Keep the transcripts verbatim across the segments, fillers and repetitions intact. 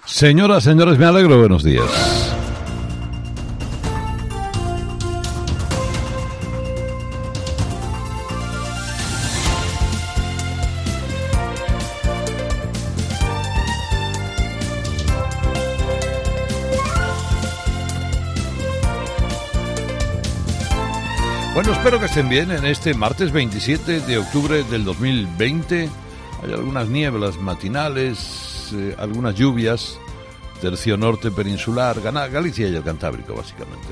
Señoras, señores, me alegro, buenos días. Bueno, espero que estén bien en este martes veintisiete de octubre del dos mil veinte. Hay algunas nieblas matinales, eh, algunas lluvias, tercio norte peninsular, Galicia y el Cantábrico, básicamente,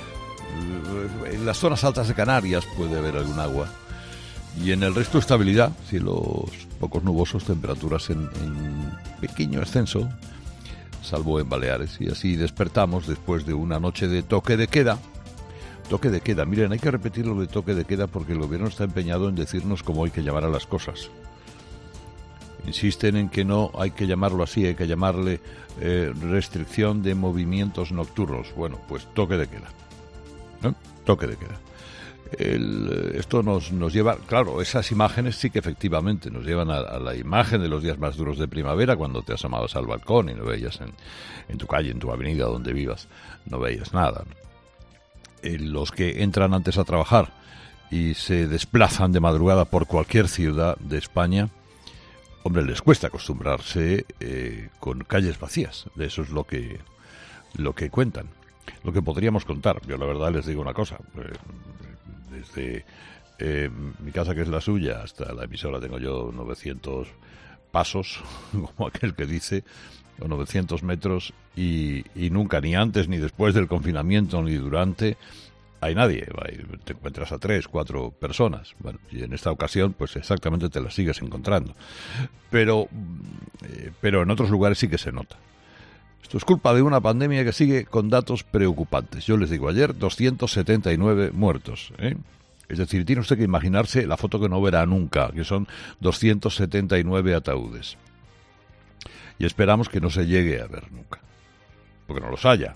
¿no? En las zonas altas de Canarias puede haber algún agua. Y en el resto estabilidad, cielos pocos nubosos, temperaturas en, en pequeño ascenso, salvo en Baleares. Y así despertamos después de una noche de toque de queda. Toque de queda. Miren, hay que repetir lo de toque de queda porque el gobierno está empeñado en decirnos cómo hay que llamar a las cosas. Insisten en que no hay que llamarlo así, hay que llamarle eh, restricción de movimientos nocturnos. Bueno, pues toque de queda, ¿no? Toque de queda. El, esto nos, nos lleva, claro, esas imágenes sí que efectivamente nos llevan a, a la imagen de los días más duros de primavera, cuando te asomabas al balcón y no veías en, en tu calle, en tu avenida, donde vivas, no veías nada, ¿no? Los que entran antes a trabajar y se desplazan de madrugada por cualquier ciudad de España, hombre, les cuesta acostumbrarse eh, con calles vacías. De eso es lo que lo que cuentan, lo que podríamos contar. Yo la verdad les digo una cosa, eh, desde eh, mi casa, que es la suya, hasta la emisora tengo yo novecientos pasos, como aquel que dice, o novecientos metros, y, y nunca, ni antes ni después del confinamiento ni durante, hay nadie. Te encuentras a tres, cuatro personas. Bueno, y en esta ocasión pues exactamente te las sigues encontrando, pero eh, pero en otros lugares sí que se nota. Esto es culpa de una pandemia que sigue con datos preocupantes. Yo les digo, ayer doscientos setenta y nueve muertos, ¿eh? Es decir, tiene usted que imaginarse la foto que no verá nunca, que son doscientos setenta y nueve ataúdes. Y esperamos que no se llegue a ver nunca, porque no los haya.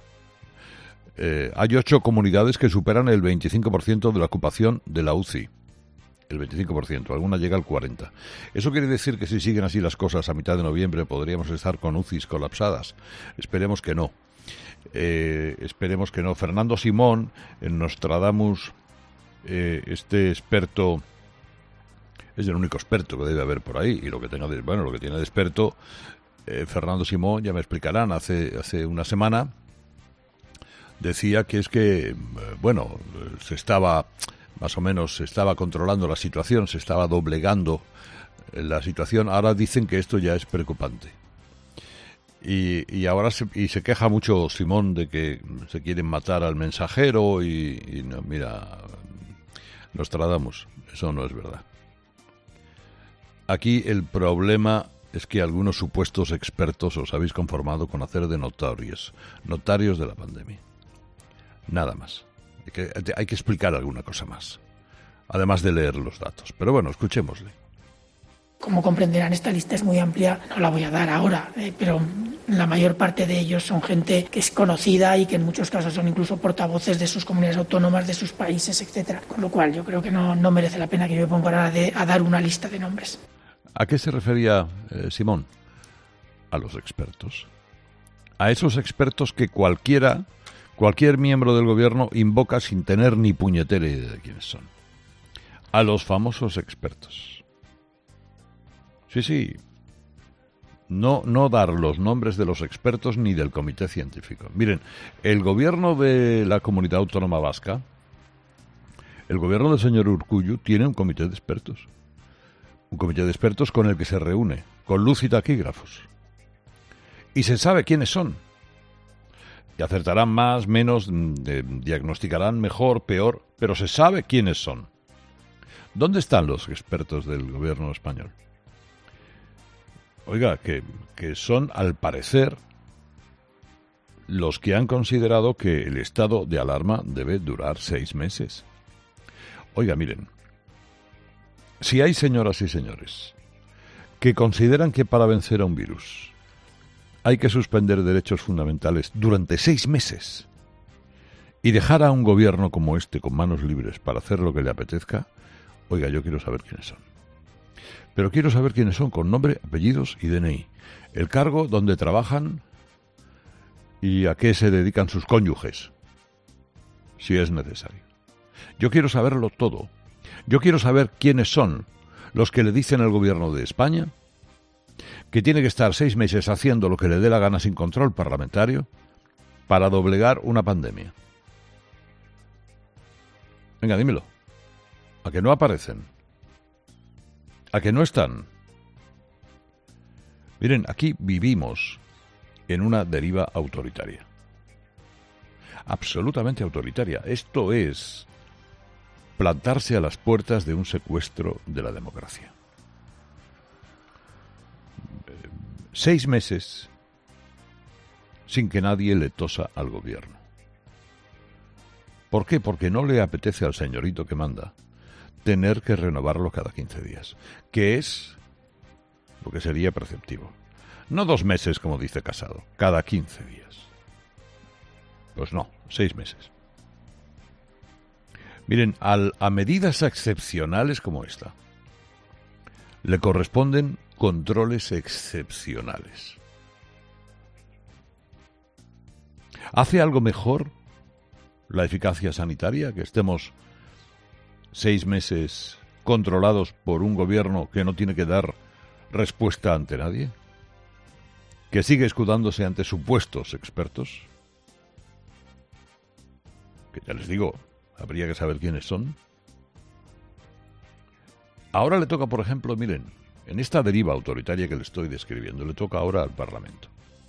Eh, hay ocho comunidades que superan el veinticinco por ciento de la ocupación de la U C I. El veinticinco por ciento, alguna llega al cuarenta por ciento. Eso quiere decir que si siguen así las cosas, a mitad de noviembre podríamos estar con U C Is colapsadas. Esperemos que no. Eh, esperemos que no. Fernando Simón, en Nostradamus, eh, este experto, es el único experto que debe haber por ahí, y lo que tenga de, bueno, lo que tiene de experto, eh, Fernando Simón, ya me explicarán, hace, hace una semana, decía que es que, bueno, se estaba, más o menos, se estaba controlando la situación, se estaba doblegando la situación. Ahora dicen que esto ya es preocupante. Y, y ahora se, y se queja mucho Simón de que se quieren matar al mensajero y, y no, mira, Nostradamus, eso no es verdad. Aquí el problema es que algunos supuestos expertos os habéis conformado con hacer de notarios, notarios de la pandemia. Nada más. Hay que, hay que explicar alguna cosa más, además de leer los datos. Pero bueno, escuchémosle. Como comprenderán, esta lista es muy amplia, no la voy a dar ahora, eh, pero la mayor parte de ellos son gente que es conocida y que en muchos casos son incluso portavoces de sus comunidades autónomas, de sus países, etcétera. Con lo cual yo creo que no, no merece la pena que yo me ponga ahora de, a dar una lista de nombres. ¿A qué se refería eh, Simón? A los expertos. A esos expertos que cualquiera, cualquier miembro del gobierno invoca sin tener ni puñetera idea de quiénes son. A los famosos expertos. Sí, sí. No, no dar los nombres de los expertos ni del comité científico. Miren, el gobierno de la Comunidad Autónoma Vasca, el gobierno del señor Urkullu, tiene un comité de expertos. Un comité de expertos con el que se reúne, con luz y taquígrafos. Y se sabe quiénes son. Y acertarán más, menos, de, diagnosticarán mejor, peor, pero se sabe quiénes son. ¿Dónde están los expertos del gobierno español? Oiga, que, que son, al parecer, los que han considerado que el estado de alarma debe durar seis meses. Oiga, miren, si hay señoras y señores que consideran que para vencer a un virus hay que suspender derechos fundamentales durante seis meses y dejar a un gobierno como este con manos libres para hacer lo que le apetezca, oiga, yo quiero saber quiénes son. Pero quiero saber quiénes son con nombre, apellidos y D N I. El cargo donde trabajan y a qué se dedican sus cónyuges, si es necesario. Yo quiero saberlo todo. Yo quiero saber quiénes son los que le dicen al gobierno de España que tiene que estar seis meses haciendo lo que le dé la gana sin control parlamentario para doblegar una pandemia. Venga, dímelo. ¿A que no aparecen? ¿A que no están? Miren, aquí vivimos en una deriva autoritaria. Absolutamente autoritaria. Esto es plantarse a las puertas de un secuestro de la democracia. Seis meses sin que nadie le tosa al gobierno. ¿Por qué? Porque no le apetece al señorito que manda tener que renovarlo cada quince días, que es lo que sería preceptivo. No dos meses, como dice Casado, cada quince días. Pues no, seis meses. Miren, al, a medidas excepcionales como esta, le corresponden controles excepcionales. ¿Hace algo mejor la eficacia sanitaria que estemos seis meses controlados por un gobierno que no tiene que dar respuesta ante nadie? ¿Que sigue escudándose ante supuestos expertos? Que ya les digo, habría que saber quiénes son. Ahora le toca, por ejemplo, miren, en esta deriva autoritaria que le estoy describiendo, le toca ahora al Parlamento.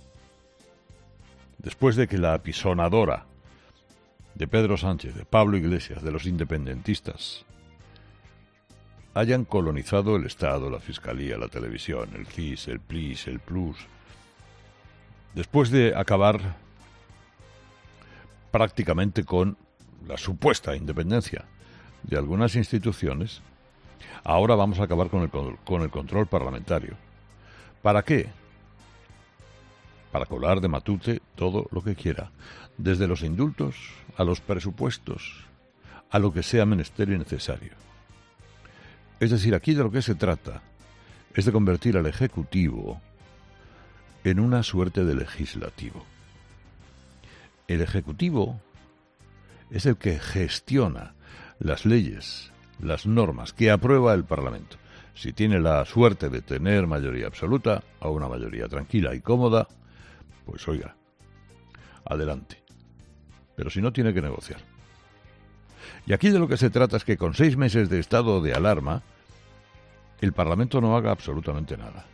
Después de que la apisonadora de Pedro Sánchez, de Pablo Iglesias, de los independentistas, hayan colonizado el Estado, la Fiscalía, la televisión, el C I S, el P L I S, el Plus, después de acabar prácticamente con la supuesta independencia de algunas instituciones, ahora vamos a acabar con el, con el control parlamentario. ¿Para qué? Para colar de matute todo lo que quiera, desde los indultos a los presupuestos, a lo que sea menester y necesario. Es decir, aquí de lo que se trata es de convertir al Ejecutivo en una suerte de legislativo. El Ejecutivo es el que gestiona las leyes, las normas que aprueba el Parlamento. Si tiene la suerte de tener mayoría absoluta o una mayoría tranquila y cómoda, pues oiga, adelante. Pero si no, tiene que negociar. Y aquí de lo que se trata es que con seis meses de estado de alarma, el Parlamento no haga absolutamente nada.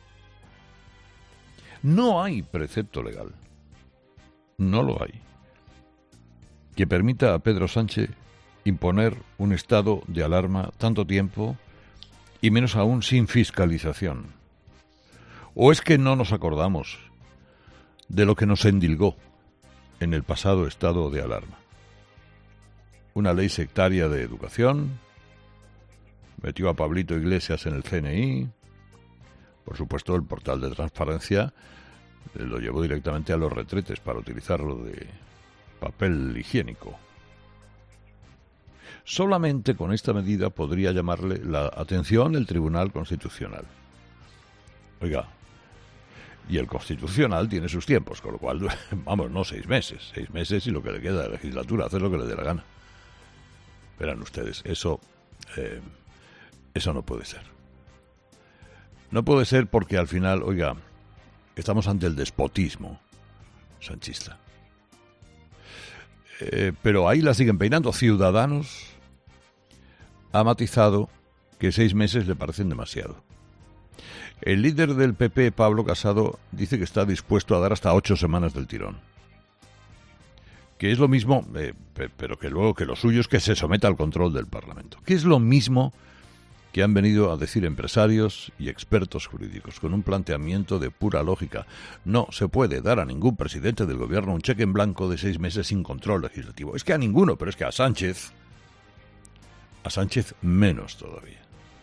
No hay precepto legal, no lo hay, que permita a Pedro Sánchez imponer un estado de alarma tanto tiempo y menos aún sin fiscalización. ¿O es que no nos acordamos de lo que nos endilgó en el pasado estado de alarma? Una ley sectaria de educación, metió a Pablito Iglesias en el C N I, por supuesto el portal de transparencia lo llevó directamente a los retretes para utilizarlo de papel higiénico. Solamente con esta medida podría llamarle la atención el Tribunal Constitucional. Oiga, y el Constitucional tiene sus tiempos, con lo cual, vamos, no seis meses, seis meses y lo que le queda de legislatura, hacer lo que le dé la gana. Verán ustedes, eso, eh, eso no puede ser. No puede ser porque al final, oiga, estamos ante el despotismo sanchista. Eh, pero ahí la siguen peinando. Ciudadanos ha matizado que seis meses le parecen demasiado. El líder del P P, Pablo Casado, dice que está dispuesto a dar hasta ocho semanas del tirón. Que es lo mismo, eh, pero que luego que lo suyo es que se someta al control del Parlamento. Que es lo mismo que han venido a decir empresarios y expertos jurídicos, con un planteamiento de pura lógica. No se puede dar a ningún presidente del gobierno un cheque en blanco de seis meses sin control legislativo. Es que a ninguno, pero es que a Sánchez, a Sánchez menos todavía.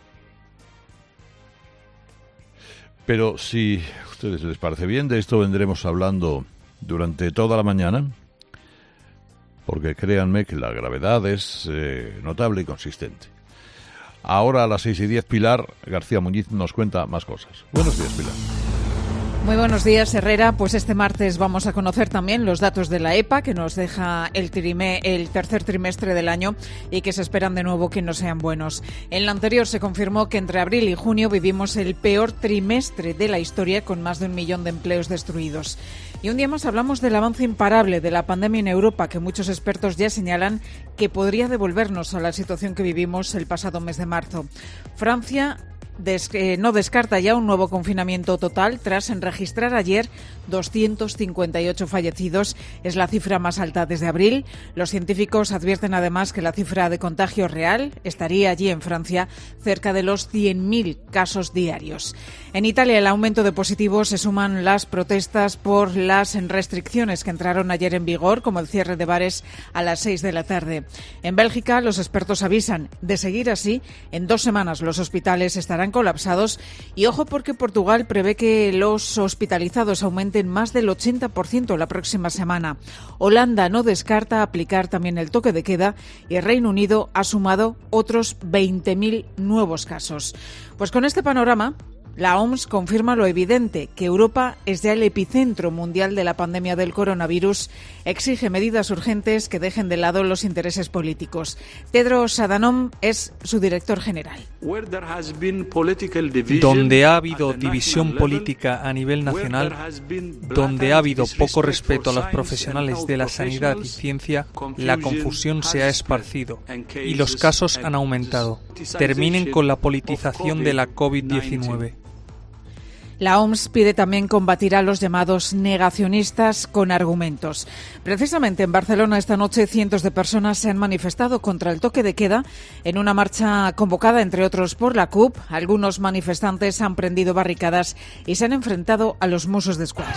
Pero si a ustedes les parece bien, de esto vendremos hablando durante toda la mañana, porque créanme que la gravedad es eh, notable y consistente. Ahora a las seis y diez, Pilar García Muñiz nos cuenta más cosas. Buenos días, Pilar. Muy buenos días, Herrera. Pues este martes vamos a conocer también los datos de la E P A, que nos deja el, trime, el tercer trimestre del año y que se esperan de nuevo que no sean buenos. En la anterior se confirmó que entre abril y junio vivimos el peor trimestre de la historia, con más de un millón de empleos destruidos. Y un día más hablamos del avance imparable de la pandemia en Europa, que muchos expertos ya señalan que podría devolvernos a la situación que vivimos el pasado mes de marzo. Francia Des, eh, no descarta ya un nuevo confinamiento total tras registrar ayer doscientos cincuenta y ocho fallecidos. Es la cifra más alta desde abril. Los científicos advierten además que la cifra de contagio real estaría allí en Francia cerca de los cien mil casos diarios. En Italia, el aumento de positivos se suman las protestas por las restricciones que entraron ayer en vigor, como el cierre de bares a las seis de la tarde. En Bélgica, los expertos avisan de seguir así, en dos semanas los hospitales estarán colapsados y ojo porque Portugal prevé que los hospitalizados aumenten más del ochenta por ciento la próxima semana. Holanda no descarta aplicar también el toque de queda y el Reino Unido ha sumado otros veinte mil nuevos casos. Pues con este panorama, la O M S confirma lo evidente, que Europa es ya el epicentro mundial de la pandemia del coronavirus. Exige medidas urgentes que dejen de lado los intereses políticos. Tedros Adhanom es su director general. Donde ha habido división política a nivel nacional, donde ha habido poco respeto a los profesionales de la sanidad y ciencia, la confusión se ha esparcido y los casos han aumentado. Terminen con la politización de la COVID diecinueve. La O M S pide también combatir a los llamados negacionistas con argumentos. Precisamente en Barcelona esta noche cientos de personas se han manifestado contra el toque de queda en una marcha convocada entre otros por la C U P. Algunos manifestantes han prendido barricadas y se han enfrentado a los Mossos d'Esquadra.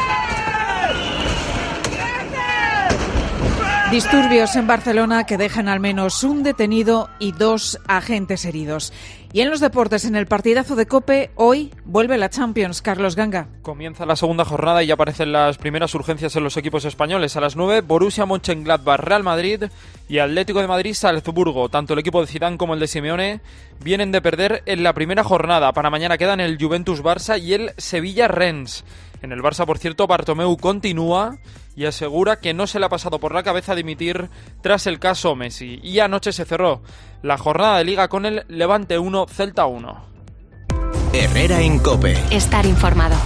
Disturbios en Barcelona que dejan al menos un detenido y dos agentes heridos. Y en los deportes, en el partidazo de COPE, hoy vuelve la Champions. Carlos Ganga. Comienza la segunda jornada y ya aparecen las primeras urgencias en los equipos españoles. A las nueve, Borussia Mönchengladbach, Real Madrid y Atlético de Madrid, Salzburgo. Tanto el equipo de Zidane como el de Simeone vienen de perder en la primera jornada. Para mañana quedan el Juventus-Barça y el Sevilla-Rennes. En el Barça, por cierto, Bartomeu continúa y asegura que no se le ha pasado por la cabeza dimitir tras el caso Messi. Y anoche se cerró la jornada de Liga con el Levante uno, Celta uno. Herrera en COPE. Estar informado.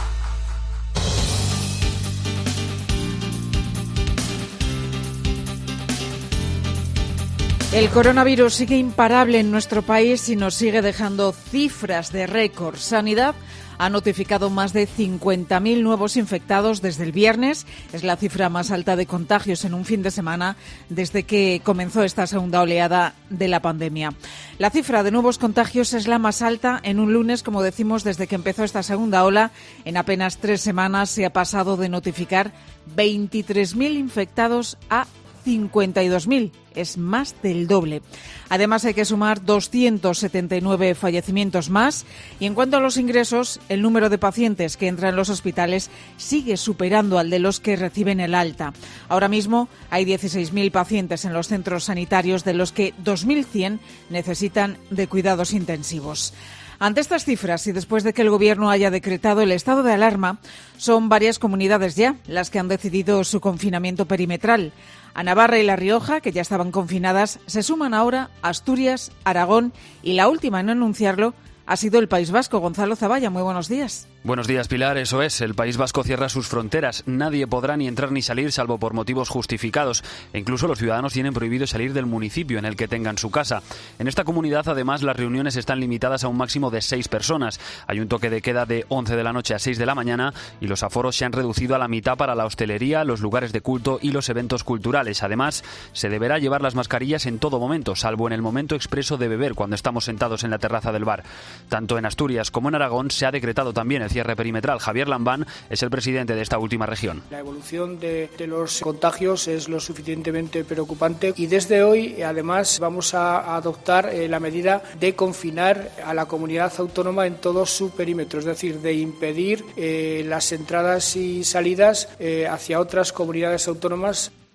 El coronavirus sigue imparable en nuestro país y nos sigue dejando cifras de récord. Sanidad ha notificado más de cincuenta mil nuevos infectados desde el viernes. Es la cifra más alta de contagios en un fin de semana desde que comenzó esta segunda oleada de la pandemia. La cifra de nuevos contagios es la más alta en un lunes, como decimos, desde que empezó esta segunda ola. En apenas tres semanas se ha pasado de notificar veintitrés mil infectados a cincuenta y dos mil. Es más del doble. Además, hay que sumar doscientos setenta y nueve fallecimientos más. Y en cuanto a los ingresos, el número de pacientes que entran en los hospitales sigue superando al de los que reciben el alta. Ahora mismo hay dieciséis mil pacientes en los centros sanitarios, de los que dos mil cien necesitan de cuidados intensivos. Ante estas cifras y después de que el Gobierno haya decretado el estado de alarma, son varias comunidades ya las que han decidido su confinamiento perimetral. A Navarra y La Rioja, que ya estaban confinadas, se suman ahora Asturias, Aragón y la última en anunciarlo ha sido el País Vasco. Gonzalo Zavalla, muy buenos días. Buenos días, Pilar. Eso es, el País Vasco cierra sus fronteras. Nadie podrá ni entrar ni salir salvo por motivos justificados. E incluso los ciudadanos tienen prohibido salir del municipio en el que tengan su casa. En esta comunidad, además, las reuniones están limitadas a un máximo de seis personas. Hay un toque de queda de once de la noche a seis de la mañana y los aforos se han reducido a la mitad para la hostelería, los lugares de culto y los eventos culturales. Además, se deberá llevar las mascarillas en todo momento, salvo en el momento expreso de beber, cuando estamos sentados en la terraza del bar. Tanto en Asturias como en Aragón se ha decretado también el cierre perimetral. Javier Lambán es el presidente de esta última región. La evolución de, de los contagios es lo suficientemente preocupante y desde hoy, además, vamos a adoptar eh, la medida de confinar a la comunidad autónoma en todo su perímetro, es decir, de impedir eh, las entradas y salidas eh, hacia otras comunidades autónomas.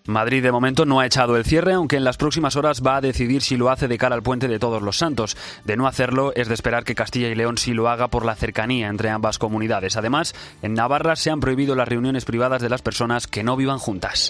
Madrid de momento no ha echado el cierre, aunque en las próximas horas va a decidir si lo hace de cara al puente de Todos los Santos. De no hacerlo, es de esperar que Castilla y León sí lo haga por la cercanía entre ambas comunidades. Además, en Navarra se han prohibido las reuniones privadas de las personas que no vivan juntas.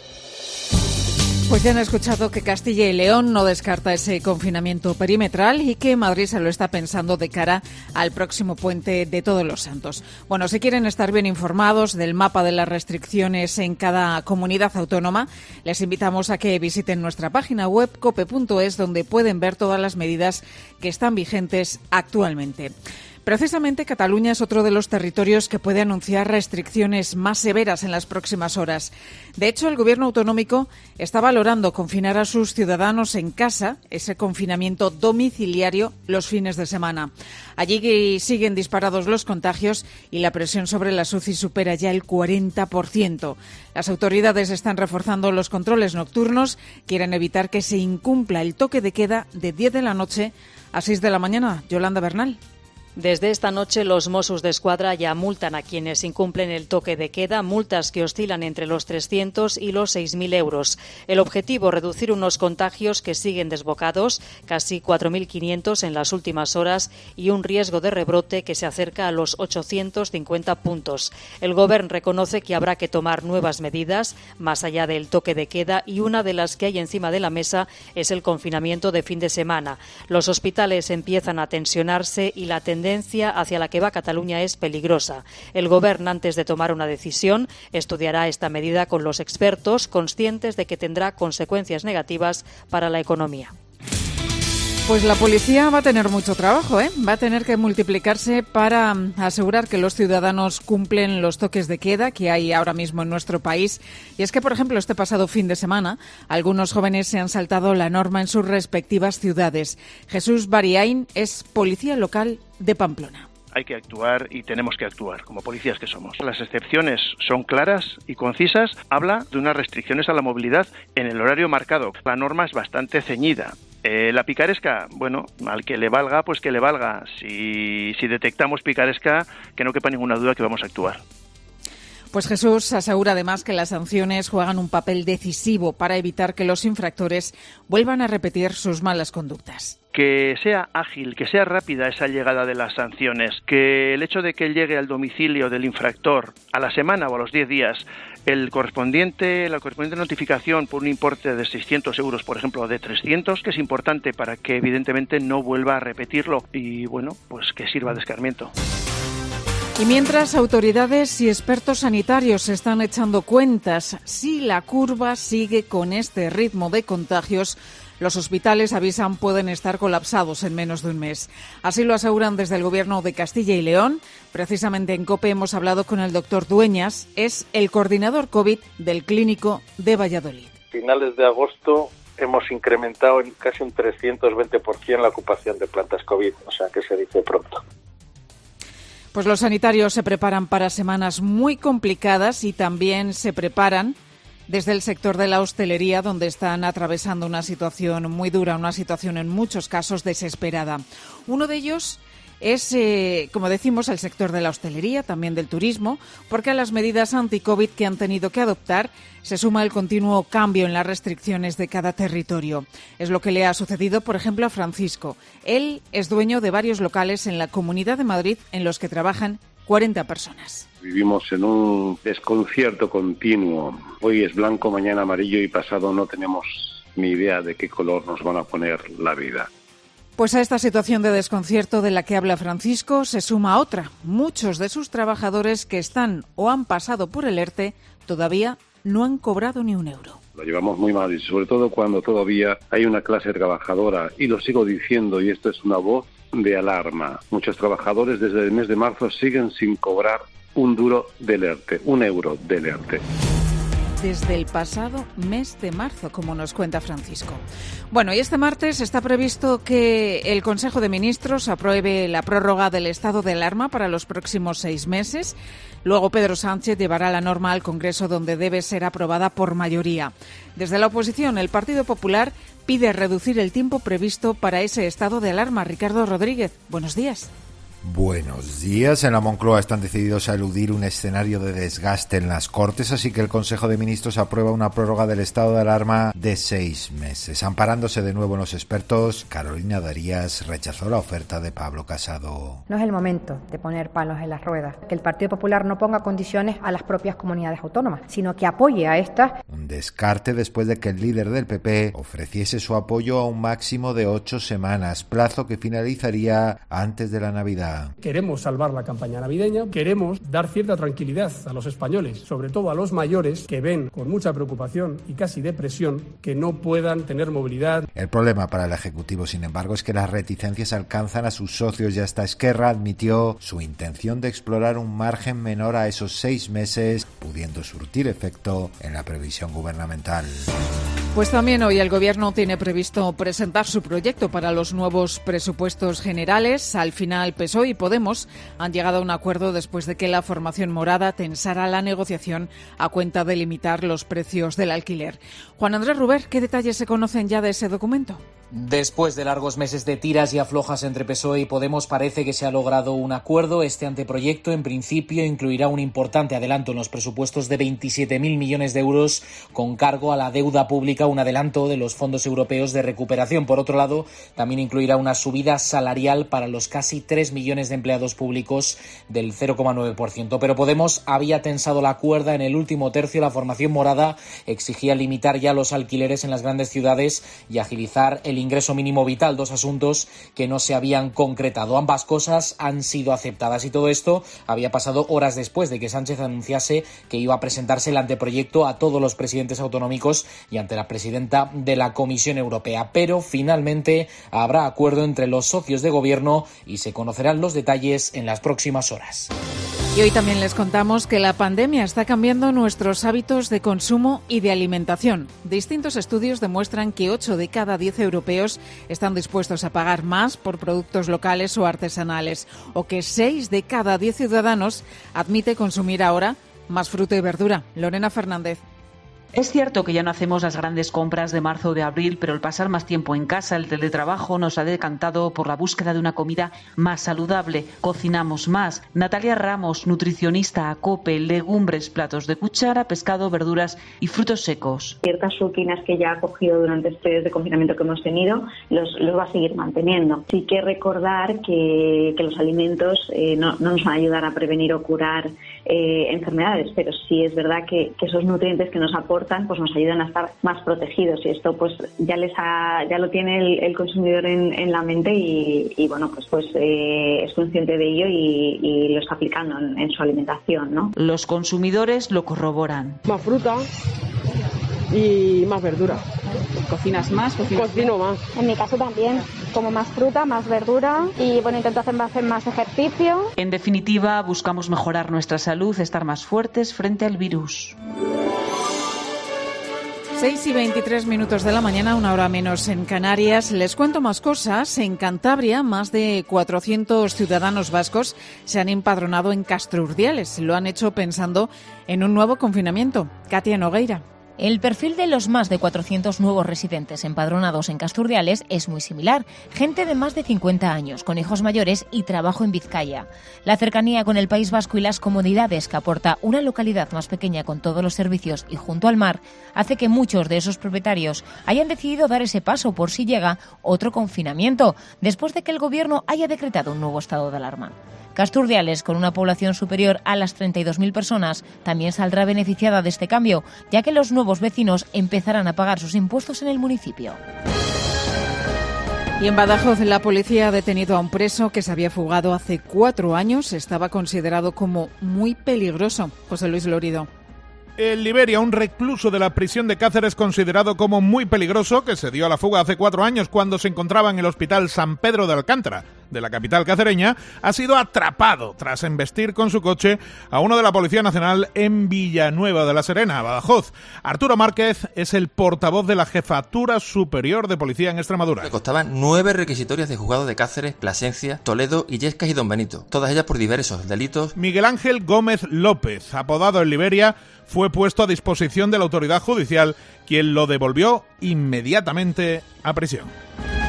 Pues ya han escuchado que Castilla y León no descarta ese confinamiento perimetral y que Madrid se lo está pensando de cara al próximo puente de Todos los Santos. Bueno, si quieren estar bien informados del mapa de las restricciones en cada comunidad autónoma, les invitamos a que visiten nuestra página web cope punto es, donde pueden ver todas las medidas que están vigentes actualmente. Precisamente Cataluña es otro de los territorios que puede anunciar restricciones más severas en las próximas horas. De hecho, el Gobierno autonómico está valorando confinar a sus ciudadanos en casa, ese confinamiento domiciliario, los fines de semana. Allí siguen disparados los contagios y la presión sobre las U C I supera ya el cuarenta por ciento. Las autoridades están reforzando los controles nocturnos, quieren evitar que se incumpla el toque de queda de diez de la noche a seis de la mañana. Yolanda Bernal. Desde esta noche los Mossos de Escuadra ya multan a quienes incumplen el toque de queda, multas que oscilan entre los trescientos y los seis mil euros. El objetivo, reducir unos contagios que siguen desbocados, casi cuatro mil quinientos en las últimas horas, y un riesgo de rebrote que se acerca a los ochocientos cincuenta puntos. El Gobierno reconoce que habrá que tomar nuevas medidas, más allá del toque de queda, y una de las que hay encima de la mesa es el confinamiento de fin de semana. Los hospitales empiezan a tensionarse y la tendencia hacia la que va Cataluña es peligrosa. El Gobierno, antes de tomar una decisión, estudiará esta medida con los expertos, conscientes de que tendrá consecuencias negativas para la economía. Pues la policía va a tener mucho trabajo, ¿eh? Va a tener que multiplicarse para asegurar que los ciudadanos cumplen los toques de queda que hay ahora mismo en nuestro país. Y es que, por ejemplo, este pasado fin de semana, algunos jóvenes se han saltado la norma en sus respectivas ciudades. Jesús Bariain es policía local de Pamplona. Hay que actuar y tenemos que actuar, como policías que somos. Las excepciones son claras y concisas. Habla de unas restricciones a la movilidad en el horario marcado. La norma es bastante ceñida. Eh, la picaresca, bueno, al que le valga, pues que le valga. Si, si detectamos picaresca, que no quepa ninguna duda que vamos a actuar. Pues Jesús asegura además que las sanciones juegan un papel decisivo para evitar que los infractores vuelvan a repetir sus malas conductas. Que sea ágil, que sea rápida esa llegada de las sanciones, que el hecho de que llegue al domicilio del infractor a la semana o a los diez días el correspondiente, la correspondiente notificación por un importe de seiscientos euros, por ejemplo, o de trescientos, que es importante para que evidentemente no vuelva a repetirlo y, bueno, pues que sirva de escarmiento. Y mientras autoridades y expertos sanitarios se están echando cuentas, si la curva sigue con este ritmo de contagios, los hospitales, avisan, pueden estar colapsados en menos de un mes. Así lo aseguran desde el Gobierno de Castilla y León. Precisamente en COPE hemos hablado con el doctor Dueñas, es el coordinador COVID del Clínico de Valladolid. A finales de agosto hemos incrementado en casi un trescientos veinte por ciento la ocupación de plantas COVID, o sea que se dice pronto. Pues los sanitarios se preparan para semanas muy complicadas y también se preparan desde el sector de la hostelería, donde están atravesando una situación muy dura, una situación en muchos casos desesperada. Uno de ellos es, eh, como decimos, el sector de la hostelería, también del turismo, porque a las medidas anti-COVID que han tenido que adoptar se suma el continuo cambio en las restricciones de cada territorio. Es lo que le ha sucedido, por ejemplo, a Francisco. Él es dueño de varios locales en la Comunidad de Madrid en los que trabajan cuarenta personas. Vivimos en un desconcierto continuo. Hoy es blanco, mañana amarillo y pasado no tenemos ni idea de qué color nos van a poner la vida. Pues a esta situación de desconcierto de la que habla Francisco se suma otra. Muchos de sus trabajadores que están o han pasado por el ERTE todavía no han cobrado ni un euro. Lo llevamos muy mal y sobre todo cuando todavía hay una clase trabajadora, y lo sigo diciendo, y esto es una voz de alarma. Muchos trabajadores desde el mes de marzo siguen sin cobrar un duro del ERTE, un euro del ERTE. Desde el pasado mes de marzo, como nos cuenta Francisco. Bueno, y este martes está previsto que el Consejo de Ministros apruebe la prórroga del estado de alarma para los próximos seis meses. Luego Pedro Sánchez llevará la norma al Congreso, donde debe ser aprobada por mayoría. Desde la oposición, el Partido Popular pide reducir el tiempo previsto para ese estado de alarma. Ricardo Rodríguez, buenos días. Buenos días. En la Moncloa están decididos a eludir un escenario de desgaste en las Cortes, así que el Consejo de Ministros aprueba una prórroga del estado de alarma de seis meses. Amparándose de nuevo en los expertos, Carolina Darías rechazó la oferta de Pablo Casado. No es el momento de poner palos en las ruedas. Que el Partido Popular no ponga condiciones a las propias comunidades autónomas, sino que apoye a estas. Un descarte después de que el líder del P P ofreciese su apoyo a un máximo de ocho semanas, plazo que finalizaría antes de la Navidad. Queremos salvar la campaña navideña, queremos dar cierta tranquilidad a los españoles, sobre todo a los mayores, que ven con mucha preocupación y casi depresión que no puedan tener movilidad. El problema para el Ejecutivo, sin embargo, es que las reticencias alcanzan a sus socios y hasta Esquerra admitió su intención de explorar un margen menor a esos seis meses, pudiendo surtir efecto en la previsión gubernamental. Pues también hoy el Gobierno tiene previsto presentar su proyecto para los nuevos presupuestos generales. Al final, P S O E y Podemos han llegado a un acuerdo después de que la formación morada tensara la negociación a cuenta de limitar los precios del alquiler. Juan Andrés Ruber, ¿qué detalles se conocen ya de ese documento? Después de largos meses de tiras y aflojas entre P S O E y Podemos, parece que se ha logrado un acuerdo. Este anteproyecto, en principio, incluirá un importante adelanto en los presupuestos de veintisiete mil millones de euros con cargo a la deuda pública, un adelanto de los fondos europeos de recuperación. Por otro lado, también incluirá una subida salarial para los casi tres millones de empleados públicos del cero coma nueve por ciento. Pero Podemos había tensado la cuerda en el último tercio. La formación morada exigía limitar ya los alquileres en las grandes ciudades y agilizar el ingreso mínimo vital, dos asuntos que no se habían concretado. Ambas cosas han sido aceptadas y todo esto había pasado horas después de que Sánchez anunciase que iba a presentarse el anteproyecto a todos los presidentes autonómicos y ante la presidenta de la Comisión Europea. Pero finalmente habrá acuerdo entre los socios de gobierno y se conocerán los detalles en las próximas horas. Y hoy también les contamos que la pandemia está cambiando nuestros hábitos de consumo y de alimentación. Distintos estudios demuestran que ocho de cada diez europeos están dispuestos a pagar más por productos locales o artesanales, o que seis de cada diez ciudadanos admite consumir ahora más fruta y verdura. Lorena Fernández. Es cierto que ya no hacemos las grandes compras de marzo o de abril, pero el pasar más tiempo en casa, el teletrabajo, nos ha decantado por la búsqueda de una comida más saludable. Cocinamos más. Natalia Ramos, nutricionista a COPE, legumbres, platos de cuchara, pescado, verduras y frutos secos. Ciertas rutinas que ya ha cogido durante este periodo de confinamiento que hemos tenido, los, los va a seguir manteniendo. Sí que recordar que, que los alimentos eh, no, no nos van a ayudar a prevenir o curar eh, enfermedades, pero sí es verdad que, que esos nutrientes que nos aportan pues nos ayudan a estar más protegidos y esto pues ya les ha, ya lo tiene el, el consumidor en, en la mente y, y bueno pues pues eh, es consciente de ello y, y lo está aplicando en, en su alimentación, ¿no? Los consumidores lo corroboran. Más fruta y más verdura. ¿Cocinas más? ¿Cocinas Cocino más? En mi caso también, como más fruta, más verdura y bueno, intento hacer más, hacer más ejercicio. En definitiva, buscamos mejorar nuestra salud, estar más fuertes frente al virus. seis y veintitrés minutos de la mañana, una hora menos en Canarias. Les cuento más cosas. En Cantabria, más de cuatrocientos ciudadanos vascos se han empadronado en Castro Urdiales. Lo han hecho pensando en un nuevo confinamiento. Katia Nogueira. El perfil de los más de cuatrocientos nuevos residentes empadronados en Castro Urdiales es muy similar. Gente de más de cincuenta años, con hijos mayores y trabajo en Vizcaya. La cercanía con el País Vasco y las comodidades que aporta una localidad más pequeña con todos los servicios y junto al mar hace que muchos de esos propietarios hayan decidido dar ese paso por si llega otro confinamiento, después de que el Gobierno haya decretado un nuevo estado de alarma. Castro Urdiales, con una población superior a las treinta y dos mil personas, también saldrá beneficiada de este cambio, ya que los nuevos vecinos empezarán a pagar sus impuestos en el municipio. Y en Badajoz, la policía ha detenido a un preso que se había fugado hace cuatro años. Estaba considerado como muy peligroso. José Luis Lorido. El Liberia, un recluso de la prisión de Cáceres considerado como muy peligroso, que se dio a la fuga hace cuatro años cuando se encontraba en el hospital San Pedro de Alcántara, de la capital cacereña, ha sido atrapado tras embestir con su coche a uno de la Policía Nacional en Villanueva de la Serena, Badajoz. Arturo Márquez es el portavoz de la Jefatura Superior de Policía en Extremadura. Le costaban nueve requisitorias de juzgado de Cáceres, Plasencia, Toledo, Illescas y Don Benito, todas ellas por diversos delitos. Miguel Ángel Gómez López, apodado en Liberia, fue puesto a disposición de la autoridad judicial, quien lo devolvió inmediatamente a prisión.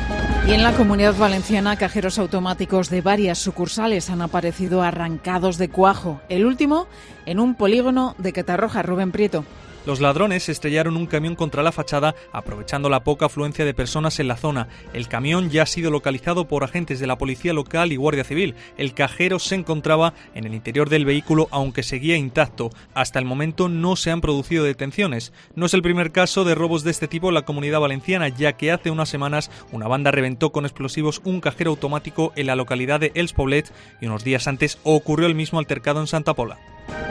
Y en la Comunidad Valenciana, cajeros automáticos de varias sucursales han aparecido arrancados de cuajo. El último en un polígono de Catarroja. Rubén Prieto. Los ladrones estrellaron un camión contra la fachada, aprovechando la poca afluencia de personas en la zona. El camión ya ha sido localizado por agentes de la Policía Local y Guardia Civil. El cajero se encontraba en el interior del vehículo, aunque seguía intacto. Hasta el momento no se han producido detenciones. No es el primer caso de robos de este tipo en la Comunidad Valenciana, ya que hace unas semanas una banda reventó con explosivos un cajero automático en la localidad de Els Poblet y unos días antes ocurrió el mismo altercado en Santa Pola.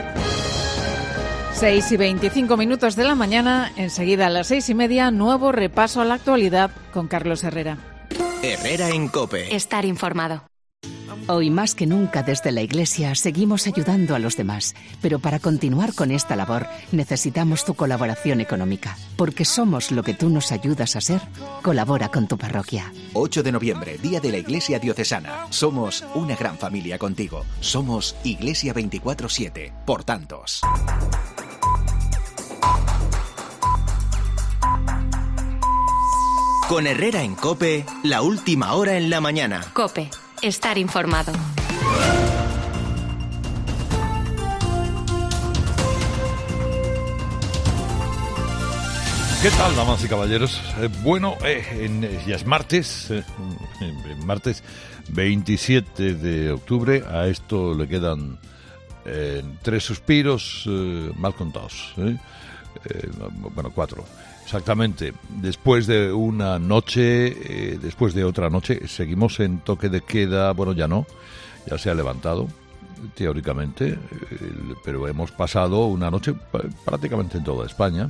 seis y veinticinco minutos de la mañana, enseguida a las seis y media, nuevo repaso a la actualidad con Carlos Herrera. Herrera en COPE. Estar informado. Hoy más que nunca desde la Iglesia seguimos ayudando a los demás, pero para continuar con esta labor necesitamos tu colaboración económica, porque somos lo que tú nos ayudas a ser. Colabora con tu parroquia. ocho de noviembre, Día de la Iglesia Diocesana. Somos una gran familia contigo. Somos Iglesia veinticuatro siete, por tantos. Con Herrera en COPE, la última hora en la mañana. COPE. Estar informado. ¿Qué tal, damas y caballeros? Eh, bueno, eh, en, ya es martes, eh, martes veintisiete de octubre. A esto le quedan eh, tres suspiros eh, mal contados. ¿eh? Eh, bueno, cuatro. Exactamente. Después de una noche, eh, después de otra noche, seguimos en toque de queda. Bueno, ya no, ya se ha levantado, teóricamente, eh, pero hemos pasado una noche prácticamente en toda España,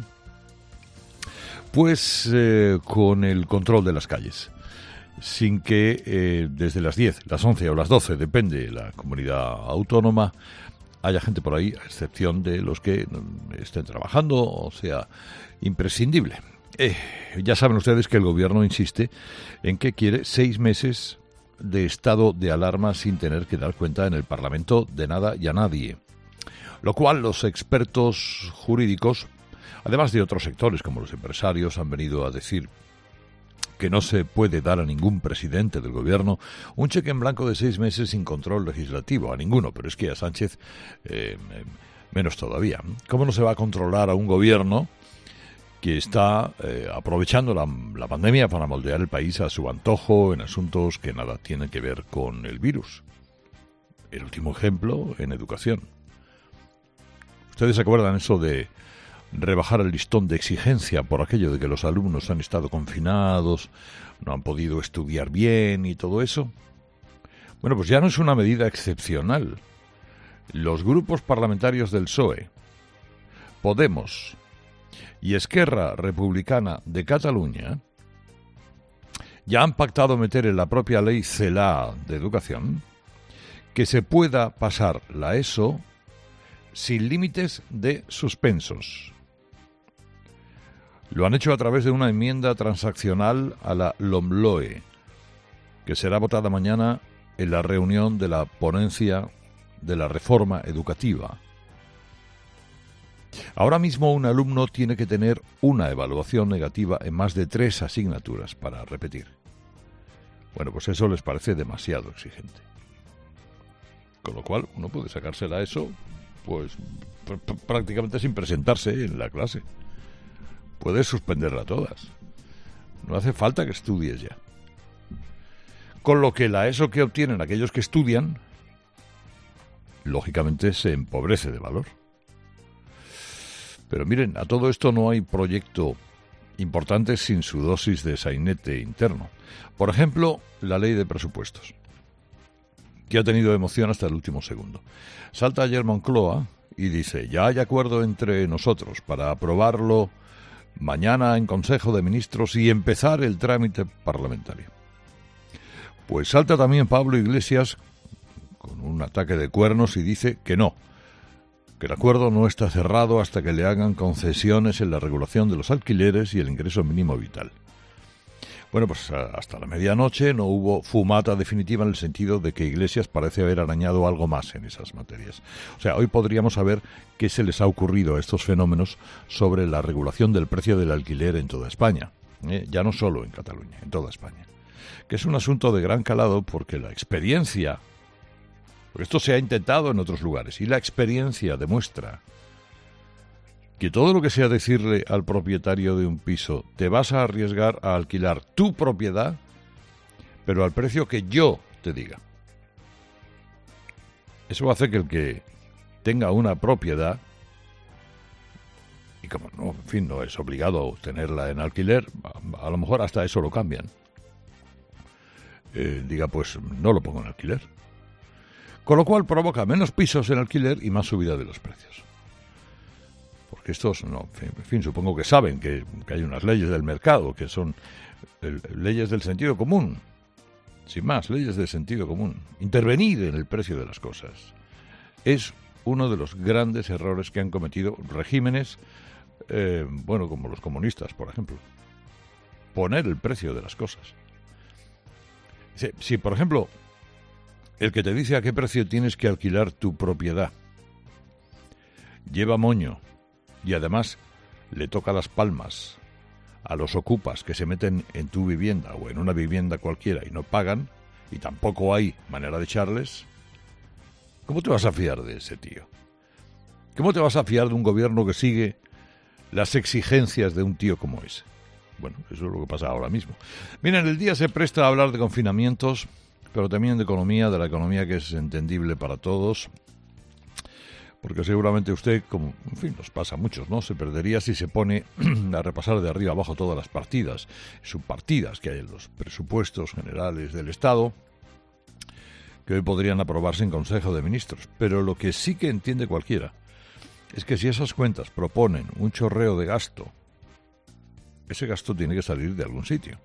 pues eh, con el control de las calles, sin que eh, desde las diez, las once o las doce, depende de la comunidad autónoma, haya gente por ahí, a excepción de los que estén trabajando, o sea, imprescindible. Eh, ya saben ustedes que el gobierno insiste en que quiere seis meses de estado de alarma sin tener que dar cuenta en el Parlamento de nada y a nadie. Lo cual los expertos jurídicos, además de otros sectores como los empresarios, han venido a decir que no se puede dar a ningún presidente del gobierno un cheque en blanco de seis meses sin control legislativo, a ninguno, pero es que a Sánchez eh, menos todavía. ¿Cómo no se va a controlar a un gobierno que está eh, aprovechando la, la pandemia para moldear el país a su antojo en asuntos que nada tienen que ver con el virus? El último ejemplo en educación. ¿Ustedes se acuerdan eso de rebajar el listón de exigencia por aquello de que los alumnos han estado confinados, no han podido estudiar bien y todo eso? Bueno, pues ya no es una medida excepcional. Los grupos parlamentarios del P S O E, Podemos y Esquerra Republicana de Cataluña ya han pactado meter en la propia ley CELA de educación que se pueda pasar la ESO sin límites de suspensos. Lo han hecho a través de una enmienda transaccional a la LOMLOE, que será votada mañana en la reunión de la ponencia de la reforma educativa. Ahora mismo un alumno tiene que tener una evaluación negativa en más de tres asignaturas para repetir. Bueno, pues eso les parece demasiado exigente. Con lo cual uno puede sacársela eso, pues pr- prácticamente sin presentarse en la clase. Puedes suspenderla todas. No hace falta que estudies ya. Con lo que la ESO que obtienen aquellos que estudian, lógicamente se empobrece de valor. Pero miren, a todo esto no hay proyecto importante sin su dosis de sainete interno. Por ejemplo, la ley de presupuestos, que ha tenido emoción hasta el último segundo. Salta ayer Moncloa y dice, ya hay acuerdo entre nosotros para aprobarlo mañana en Consejo de Ministros y empezar el trámite parlamentario. Pues salta también Pablo Iglesias con un ataque de cuernos y dice que no, que el acuerdo no está cerrado hasta que le hagan concesiones en la regulación de los alquileres y el ingreso mínimo vital. Bueno, pues hasta la medianoche no hubo fumata definitiva en el sentido de que Iglesias parece haber arañado algo más en esas materias. O sea, hoy podríamos saber qué se les ha ocurrido a estos fenómenos sobre la regulación del precio del alquiler en toda España. ¿eh? Ya no solo en Cataluña, en toda España. que es un asunto de gran calado porque la experiencia, porque esto se ha intentado en otros lugares, y la experiencia demuestra que todo lo que sea decirle al propietario de un piso, te vas a arriesgar a alquilar tu propiedad, pero al precio que yo te diga. Eso hace que el que tenga una propiedad, y como no, en fin, no es obligado a tenerla en alquiler, a, a lo mejor hasta eso lo cambian. Eh, diga, pues no lo pongo en alquiler. Con lo cual provoca menos pisos en alquiler y más subida de los precios. Porque estos, no, en fin, supongo que saben que, que hay unas leyes del mercado, que son el, leyes del sentido común, sin más, leyes del sentido común. Intervenir en el precio de las cosas es uno de los grandes errores que han cometido regímenes, eh, bueno, como los comunistas, por ejemplo. Poner el precio de las cosas. Si, si, por ejemplo, el que te dice a qué precio tienes que alquilar tu propiedad lleva moño y además le toca las palmas a los ocupas que se meten en tu vivienda o en una vivienda cualquiera y no pagan, y tampoco hay manera de echarles, ¿cómo te vas a fiar de ese tío? ¿Cómo te vas a fiar de un gobierno que sigue las exigencias de un tío como ese? Bueno, eso es lo que pasa ahora mismo. Miren, el día se presta a hablar de confinamientos, pero también de economía, de la economía que es entendible para todos, porque seguramente usted, como en fin nos pasa a muchos, ¿no?, se perdería si se pone a repasar de arriba abajo todas las partidas, subpartidas que hay en los presupuestos generales del Estado, que hoy podrían aprobarse en Consejo de Ministros. Pero lo que sí que entiende cualquiera es que si esas cuentas proponen un chorreo de gasto, ese gasto tiene que salir de algún sitio.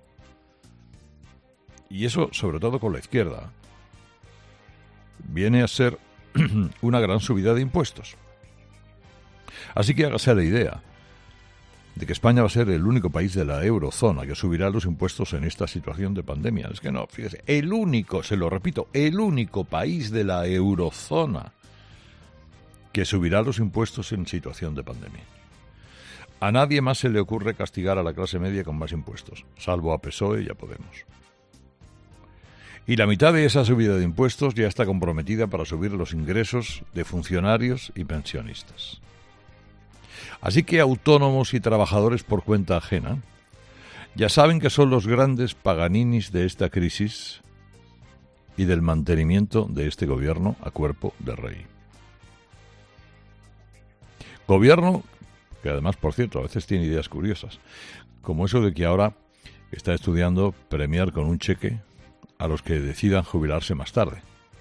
Y eso, sobre todo con la izquierda, viene a ser una gran subida de impuestos. Así que hágase la idea de que España va a ser el único país de la eurozona que subirá los impuestos en esta situación de pandemia. Es que no, fíjese, el único, se lo repito, el único país de la eurozona que subirá los impuestos en situación de pandemia. A nadie más se le ocurre castigar a la clase media con más impuestos, salvo a P S O E y a Podemos. Y la mitad de esa subida de impuestos ya está comprometida para subir los ingresos de funcionarios y pensionistas. Así que autónomos y trabajadores por cuenta ajena ya saben que son los grandes paganinis de esta crisis y del mantenimiento de este gobierno a cuerpo de rey. Gobierno que además, por cierto, a veces tiene ideas curiosas, como eso de que ahora está estudiando premiar con un cheque a los que decidan jubilarse más tarde.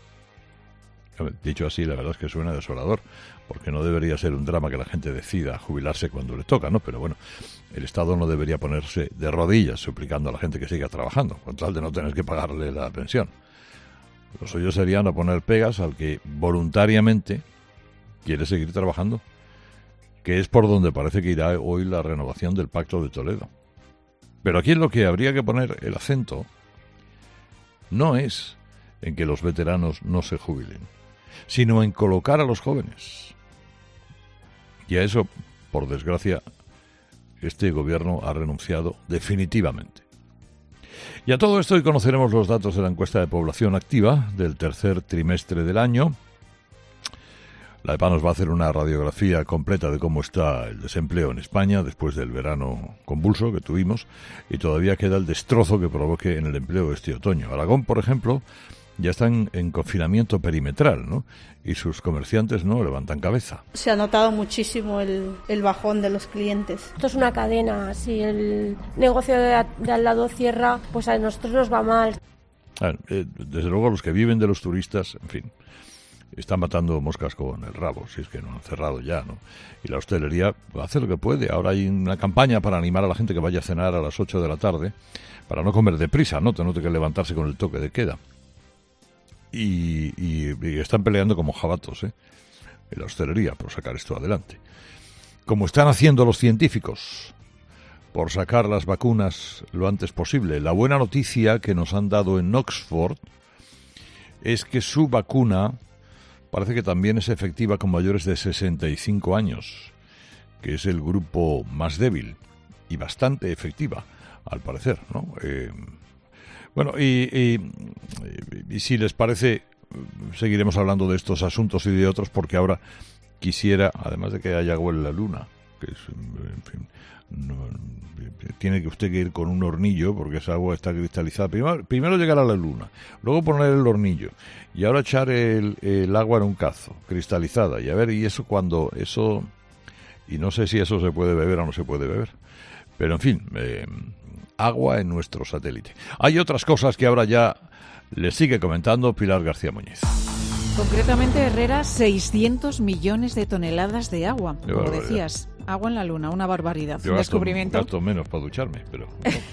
Dicho así, la verdad es que suena desolador, porque no debería ser un drama que la gente decida jubilarse cuando le toca, ¿no? Pero bueno, el Estado no debería ponerse de rodillas suplicando a la gente que siga trabajando, con tal de no tener que pagarle la pensión. Lo suyo sería no poner pegas al que voluntariamente quiere seguir trabajando, que es por donde parece que irá hoy la renovación del Pacto de Toledo. Pero aquí en lo que habría que poner el acento no es en que los veteranos no se jubilen, sino en colocar a los jóvenes. Y a eso, por desgracia, este gobierno ha renunciado definitivamente. Y a todo esto hoy conoceremos los datos de la encuesta de población activa del tercer trimestre del año. La EPA nos va a hacer una radiografía completa de cómo está el desempleo en España después del verano convulso que tuvimos, y todavía queda el destrozo que provoque en el empleo este otoño. Aragón, por ejemplo, ya están en confinamiento perimetral, ¿no? Y sus comerciantes no levantan cabeza. Se ha notado muchísimo el, el bajón de los clientes. Esto es una cadena. Si el negocio de, de al lado cierra, pues a nosotros nos va mal. Ah, eh, desde luego los que viven de los turistas, en fin, están matando moscas con el rabo, si es que no han cerrado ya, ¿no? Y la hostelería hace lo que puede. Ahora hay una campaña para animar a la gente que vaya a cenar a las ocho de la tarde, para no comer deprisa, ¿no? Tener que levantarse con el toque de queda. Y, y, y están peleando como jabatos, ¿eh?, en la hostelería por sacar esto adelante. Como están haciendo los científicos por sacar las vacunas lo antes posible. La buena noticia que nos han dado en Oxford es que su vacuna parece que también es efectiva con mayores de sesenta y cinco años, que es el grupo más débil, y bastante efectiva, al parecer, ¿no? Eh, Bueno, y, y, y si les parece, seguiremos hablando de estos asuntos y de otros, porque ahora quisiera, además de que haya agua en la luna, que es, en fin, no, tiene que usted que ir con un hornillo, porque esa agua está cristalizada. Primero, primero llegar a la luna, luego poner el hornillo, y ahora echar el, el agua en un cazo, cristalizada, y a ver, y eso cuando, eso, y no sé si eso se puede beber o no se puede beber, pero en fin, eh, agua en nuestro satélite. Hay otras cosas que ahora ya les sigue comentando Pilar García Muñiz. Concretamente, Herrera, seiscientos millones de toneladas de agua, Qué como barbaridad. Decías. Agua en la luna, una barbaridad. Yo Un gasto, descubrimiento. gasto menos para ducharme, pero...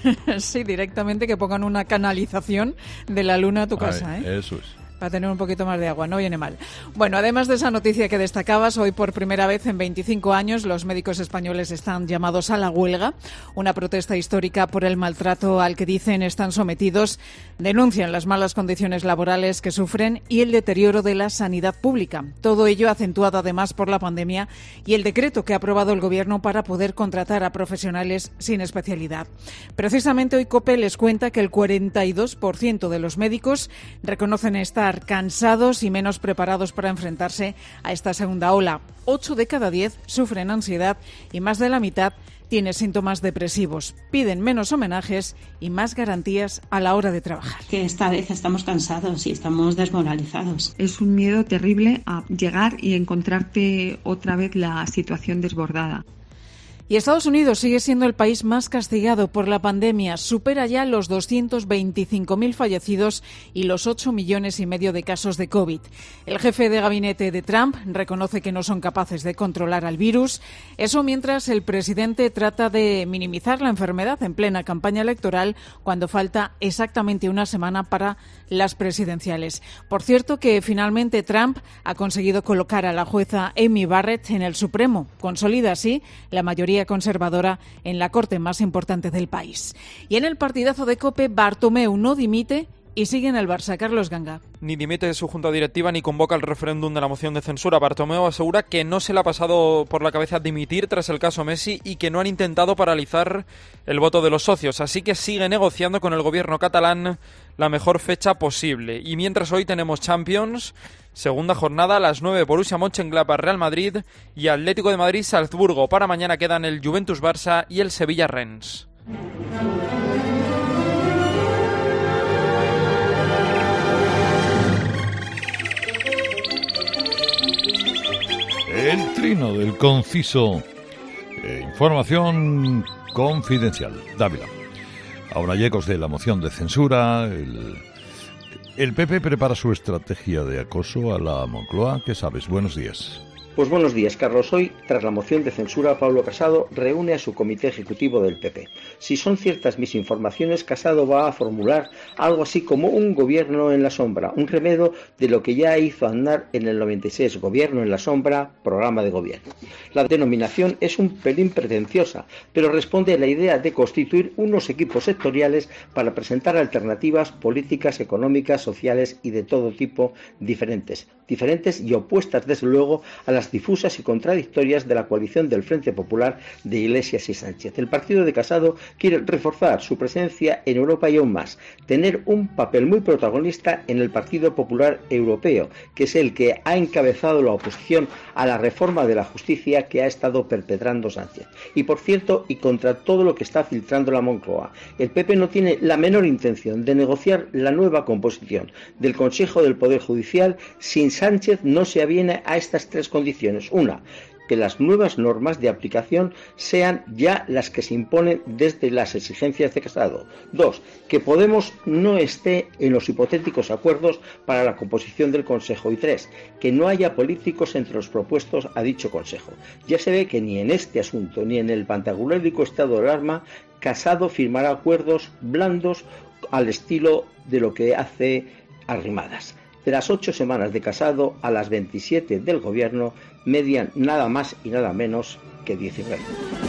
Sí, directamente que pongan una canalización de la luna a tu casa, Ay, ¿eh? Eso es. Para tener un poquito más de agua, no viene mal. Bueno, además de esa noticia que destacabas, hoy por primera vez en veinticinco años los médicos españoles están llamados a la huelga, una protesta histórica por el maltrato al que dicen están sometidos, denuncian las malas condiciones laborales que sufren y el deterioro de la sanidad pública. Todo ello acentuado además por la pandemia y el decreto que ha aprobado el Gobierno para poder contratar a profesionales sin especialidad. Precisamente hoy COPE les cuenta que el cuarenta y dos por ciento de los médicos reconocen estar cansados y menos preparados para enfrentarse a esta segunda ola. Ocho de cada diez sufren ansiedad y más de la mitad tiene síntomas depresivos. Piden menos homenajes y más garantías a la hora de trabajar. Que esta vez estamos cansados y estamos desmoralizados. Es un miedo terrible a llegar y encontrarte otra vez la situación desbordada. Y Estados Unidos sigue siendo el país más castigado por la pandemia. Supera ya los doscientos veinticinco mil fallecidos y los ocho millones y medio de casos de COVID. El jefe de gabinete de Trump reconoce que no son capaces de controlar al virus. Eso mientras el presidente trata de minimizar la enfermedad en plena campaña electoral cuando falta exactamente una semana para las presidenciales. Por cierto que finalmente Trump ha conseguido colocar a la jueza Amy Barrett en el Supremo. Consolida así la mayoría conservadora en la corte más importante del país. Y en el partidazo de COPE, Bartomeu no dimite y sigue en el Barça. Carlos Ganga. Ni dimite de su junta directiva ni convoca el referéndum de la moción de censura. Bartomeu asegura que no se le ha pasado por la cabeza dimitir tras el caso Messi y que no han intentado paralizar el voto de los socios. Así que sigue negociando con el gobierno catalán la mejor fecha posible. Y mientras hoy tenemos Champions, segunda jornada a las nueve, Borussia Mönchengladbach, Real Madrid y Atlético de Madrid, Salzburgo. Para mañana quedan el Juventus Barça y el Sevilla Rennes. El trino del conciso. Eh, información confidencial. Dávila. Ahora hay ecos de la moción de censura. El, el P P prepara su estrategia de acoso a la Moncloa. ¿Qué sabes? Buenos días. Pues buenos días, Carlos. Hoy, tras la moción de censura, Pablo Casado reúne a su comité ejecutivo del P P. Si son ciertas mis informaciones, Casado va a formular algo así como un gobierno en la sombra, un remedio de lo que ya hizo andar en el noventa y seis, gobierno en la sombra, programa de gobierno. La denominación es un pelín pretenciosa, pero responde a la idea de constituir unos equipos sectoriales para presentar alternativas políticas, económicas, sociales y de todo tipo diferentes, diferentes y opuestas desde luego a las difusas y contradictorias de la coalición del Frente Popular de Iglesias y Sánchez. El partido de Casado quiere reforzar su presencia en Europa y aún más, tener un papel muy protagonista en el Partido Popular Europeo, que es el que ha encabezado la oposición a la reforma de la justicia que ha estado perpetrando Sánchez. Y por cierto, y contra todo lo que está filtrando la Moncloa, el P P no tiene la menor intención de negociar la nueva composición del Consejo del Poder Judicial sin Sánchez no se aviene a estas tres condiciones. Una, que las nuevas normas de aplicación sean ya las que se imponen desde las exigencias de Casado. Dos, que Podemos no esté en los hipotéticos acuerdos para la composición del Consejo. Y tres, que no haya políticos entre los propuestos a dicho Consejo. Ya se ve que ni en este asunto ni en el pantagruélico estado de alarma Casado firmará acuerdos blandos al estilo de lo que hace Arrimadas. De las ocho semanas de Casado a las veintisiete del gobierno median nada más y nada menos que diecinueve.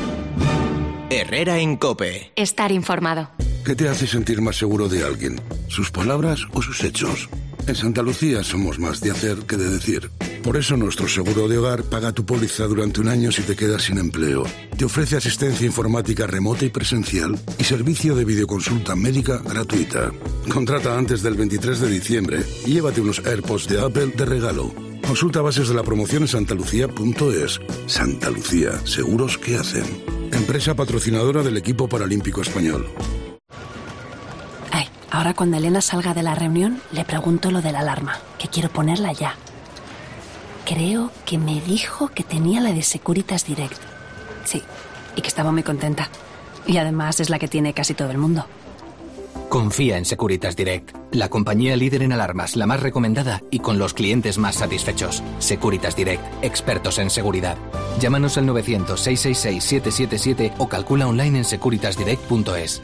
Herrera en COPE. Estar informado. ¿Qué te hace sentir más seguro de alguien? ¿Sus palabras o sus hechos? En Santa Lucía somos más de hacer que de decir. Por eso nuestro seguro de hogar paga tu póliza durante un año si te quedas sin empleo. Te ofrece asistencia informática remota y presencial y servicio de videoconsulta médica gratuita. Contrata antes del veintitrés de diciembre y llévate unos AirPods de Apple de regalo. Consulta bases de la promoción en santalucía punto es. Santa Lucía, seguros que hacen. Empresa patrocinadora del equipo paralímpico español. Ay, ahora cuando Elena salga de la reunión, le pregunto lo de la alarma, que quiero ponerla ya. Creo que me dijo que tenía la de Securitas Direct. Sí, y que estaba muy contenta. Y además es la que tiene casi todo el mundo. Confía en Securitas Direct, la compañía líder en alarmas, la más recomendada y con los clientes más satisfechos. Securitas Direct, expertos en seguridad. Llámanos al novecientos, seiscientos sesenta y seis, siete siete siete o calcula online en securitas direct punto es.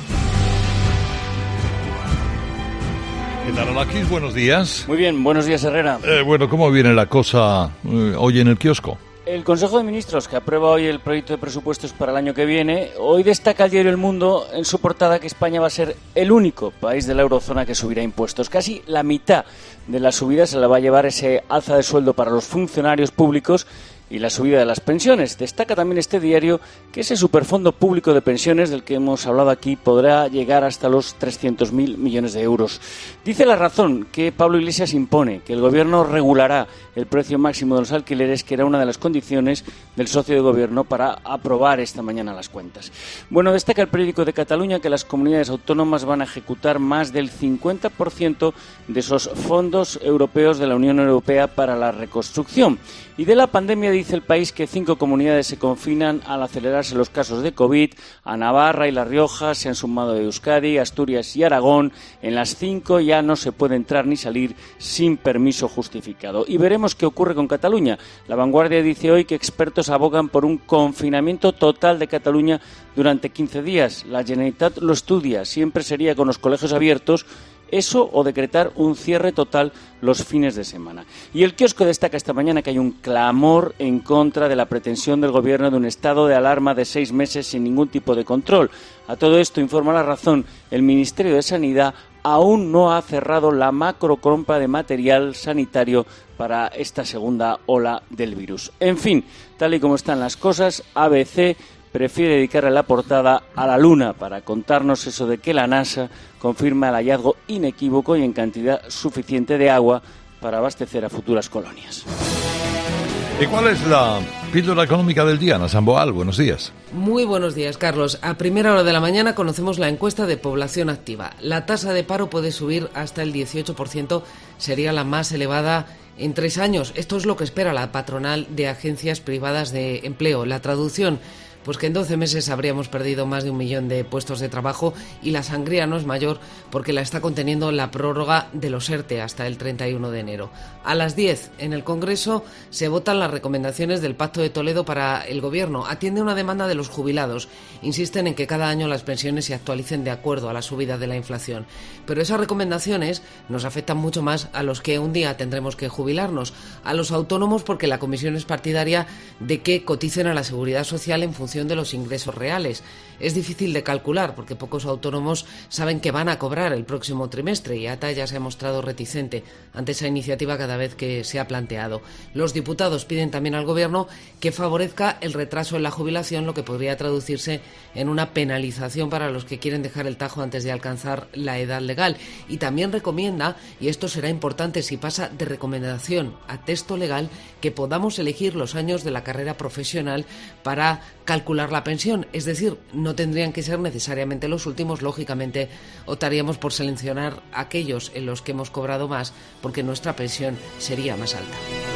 ¿Qué tal, Alaquis? Buenos días. Muy bien, buenos días, Herrera. Eh, bueno, ¿cómo viene la cosa eh, hoy en el kiosco? El Consejo de Ministros, que aprueba hoy el proyecto de presupuestos para el año que viene, hoy destaca el diario El Mundo en su portada que España va a ser el único país de la eurozona que subirá impuestos. Casi la mitad de la subida se la va a llevar ese alza de sueldo para los funcionarios públicos y la subida de las pensiones. Destaca también este diario que ese superfondo público de pensiones del que hemos hablado aquí podrá llegar hasta los trescientos mil millones de euros. Dice La Razón que Pablo Iglesias impone que el gobierno regulará el precio máximo de los alquileres, que era una de las condiciones del socio de gobierno para aprobar esta mañana las cuentas. Bueno, destaca el periódico de Cataluña que las comunidades autónomas van a ejecutar más del cincuenta por ciento de esos fondos europeos de la Unión Europea para la reconstrucción. Y de la pandemia dice El País que cinco comunidades se confinan al acelerarse los casos de COVID. A Navarra y La Rioja se han sumado Euskadi, Asturias y Aragón. En las cinco ya no se puede entrar ni salir sin permiso justificado. Y veremos qué ocurre con Cataluña. La Vanguardia dice hoy que expertos abogan por un confinamiento total de Cataluña durante quince días. La Generalitat lo estudia. Siempre sería con los colegios abiertos. Eso o decretar un cierre total los fines de semana. Y el kiosco destaca esta mañana que hay un clamor en contra de la pretensión del gobierno de un estado de alarma de seis meses sin ningún tipo de control. A todo esto, informa La Razón, el Ministerio de Sanidad aún no ha cerrado la macrocompra de material sanitario para esta segunda ola del virus. En fin, tal y como están las cosas, A B C prefiere dedicarle la portada a la Luna para contarnos eso de que la NASA confirma el hallazgo inequívoco y en cantidad suficiente de agua para abastecer a futuras colonias. ¿Y cuál es la píldora económica del día, Ana Samboal? Buenos días. Muy buenos días, Carlos. A primera hora de la mañana conocemos la encuesta de población activa. La tasa de paro puede subir hasta el dieciocho por ciento, sería la más elevada en tres años. Esto es lo que espera la patronal de agencias privadas de empleo. La traducción, pues que en doce meses habríamos perdido más de un millón de puestos de trabajo y la sangría no es mayor porque la está conteniendo la prórroga de los ERTE hasta el treinta y uno de enero. A las diez, en el Congreso, se votan las recomendaciones del Pacto de Toledo para el Gobierno. Atiende una demanda de los jubilados. Insisten en que cada año las pensiones se actualicen de acuerdo a la subida de la inflación. Pero esas recomendaciones nos afectan mucho más a los que un día tendremos que jubilarnos, a los autónomos, porque la comisión es partidaria de que coticen a la Seguridad Social en función de los ingresos reales. Es difícil de calcular porque pocos autónomos saben que van a cobrar el próximo trimestre y A T A ya se ha mostrado reticente ante esa iniciativa cada vez que se ha planteado. Los diputados piden también al Gobierno que favorezca el retraso en la jubilación, lo que podría traducirse en una penalización para los que quieren dejar el tajo antes de alcanzar la edad legal. Y también recomienda, y esto será importante si pasa de recomendación a texto legal, que podamos elegir los años de la carrera profesional para calcular la pensión, es decir, no tendrían que ser necesariamente los últimos. Lógicamente optaríamos por seleccionar aquellos en los que hemos cobrado más porque nuestra pensión sería más alta.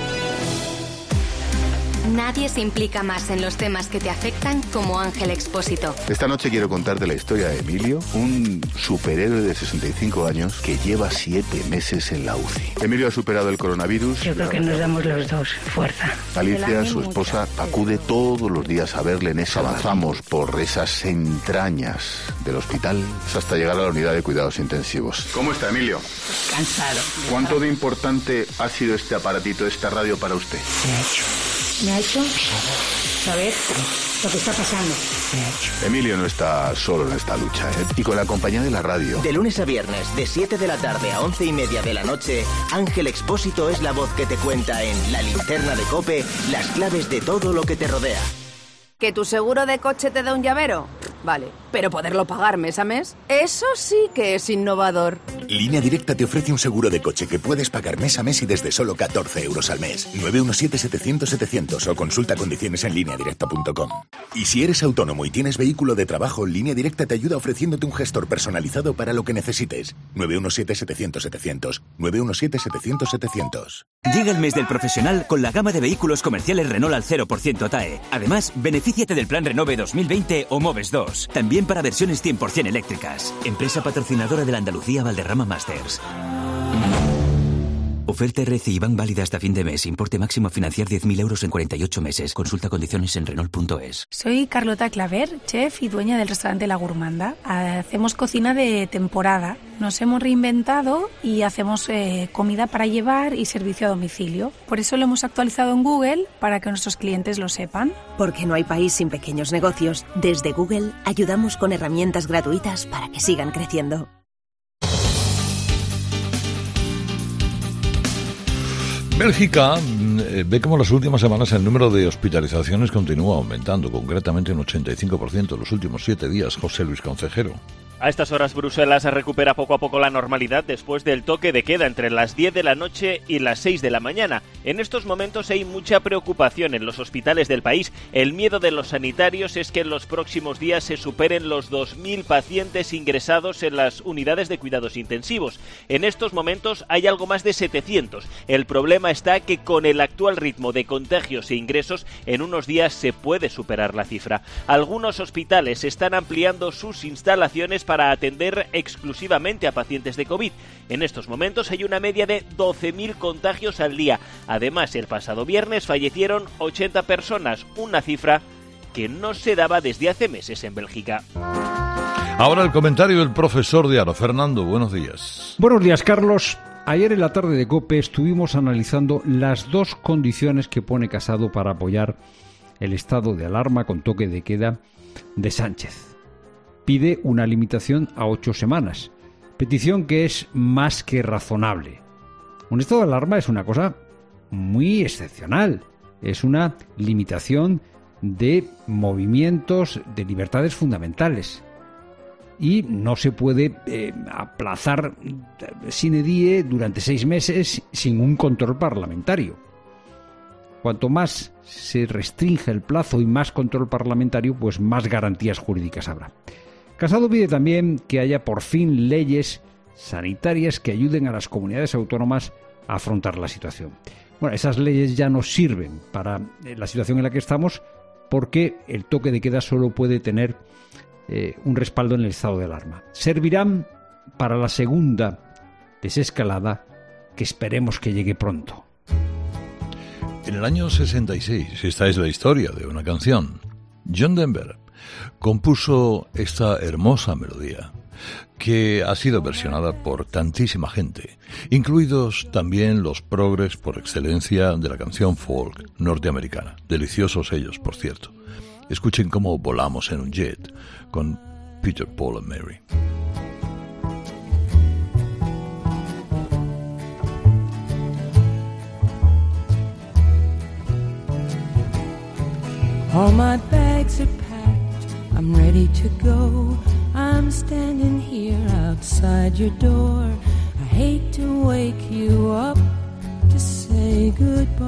Nadie se implica más en los temas que te afectan como Ángel Expósito. Esta noche quiero contarte la historia de Emilio, un superhéroe de sesenta y cinco años que lleva siete meses en la U C I. Emilio ha superado el coronavirus. Yo creo que nos damos los dos fuerza. Alicia, su esposa, acude todos los días a verle en esa. Avanzamos por esas entrañas del hospital hasta llegar a la unidad de cuidados intensivos. ¿Cómo está, Emilio? Cansado. ¿Cuánto de importante ha sido este aparatito, esta radio para usted? Me ha hecho. Me ha hecho. saber lo que está pasando. Emilio no está solo en esta lucha, ¿eh? Y con la compañía de la radio. De lunes a viernes, de siete de la tarde a once y media de la noche, Ángel Expósito es la voz que te cuenta en La Linterna de COPE las claves de todo lo que te rodea. ¿Que tu seguro de coche te da un llavero? Vale, pero poderlo pagar mes a mes, eso sí que es innovador. Línea Directa te ofrece un seguro de coche que puedes pagar mes a mes y desde solo catorce euros al mes. nueve uno siete, setecientos, setecientos o consulta condiciones en línea directa punto com. Y si eres autónomo y tienes vehículo de trabajo, Línea Directa te ayuda ofreciéndote un gestor personalizado para lo que necesites. nueve uno siete, setecientos, setecientos. nueve uno siete, setecientos, setecientos. Llega el mes del profesional con la gama de vehículos comerciales Renault al cero por ciento T A E. Además, benefíciate del plan Renove dos mil veinte o Moves dos. También para versiones cien por ciento eléctricas. Empresa patrocinadora de la Andalucía Valderrama Masters. Oferta R C I Bank válida hasta fin de mes. Importe máximo a financiar diez mil euros en cuarenta y ocho meses. Consulta condiciones en Renault punto es. Soy Carlota Claver, chef y dueña del restaurante La Gourmanda. Hacemos cocina de temporada. Nos hemos reinventado y hacemos eh, comida para llevar y servicio a domicilio. Por eso lo hemos actualizado en Google para que nuestros clientes lo sepan. Porque no hay país sin pequeños negocios. Desde Google ayudamos con herramientas gratuitas para que sigan creciendo. Bélgica eh, ve como en las últimas semanas el número de hospitalizaciones continúa aumentando, concretamente un ochenta y cinco por ciento en los últimos siete días. José Luis Concejero. A estas horas Bruselas recupera poco a poco la normalidad después del toque de queda entre las diez de la noche y las seis de la mañana. En estos momentos hay mucha preocupación en los hospitales del país. El miedo de los sanitarios es que en los próximos días se superen los dos mil pacientes ingresados en las unidades de cuidados intensivos. En estos momentos hay algo más de setecientos. El problema está que con el actual ritmo de contagios e ingresos, en unos días se puede superar la cifra. Algunos hospitales están ampliando sus instalaciones para atender exclusivamente a pacientes de COVID. En estos momentos hay una media de doce mil contagios al día. Además, el pasado viernes fallecieron ochenta personas, una cifra que no se daba desde hace meses en Bélgica. Ahora el comentario del profesor Diaro. Fernando, buenos días. Buenos días, Carlos. Ayer en la tarde de COPE estuvimos analizando las dos condiciones que pone Casado para apoyar el estado de alarma con toque de queda de Sánchez. Pide una limitación a ocho semanas, petición que es más que razonable. Un estado de alarma es una cosa muy excepcional, es una limitación de movimientos, de libertades fundamentales. Y no se puede eh, aplazar sine die durante seis meses sin un control parlamentario. Cuanto más se restringe el plazo y más control parlamentario, pues más garantías jurídicas habrá. Casado pide también que haya por fin leyes sanitarias que ayuden a las comunidades autónomas a afrontar la situación. Bueno, esas leyes ya no sirven para la situación en la que estamos porque el toque de queda solo puede tener eh, un respaldo en el estado de alarma. Servirán para la segunda desescalada que esperemos que llegue pronto. En el año sesenta y seis, esta es la historia de una canción. John Denver compuso esta hermosa melodía que ha sido versionada por tantísima gente, incluidos también los progres por excelencia de la canción folk norteamericana. Deliciosos ellos, por cierto. Escuchen cómo volamos en un jet con Peter, Paul and Mary. All my bags are packed, I'm ready to go. I'm standing here outside your door. I hate to wake you up to say goodbye,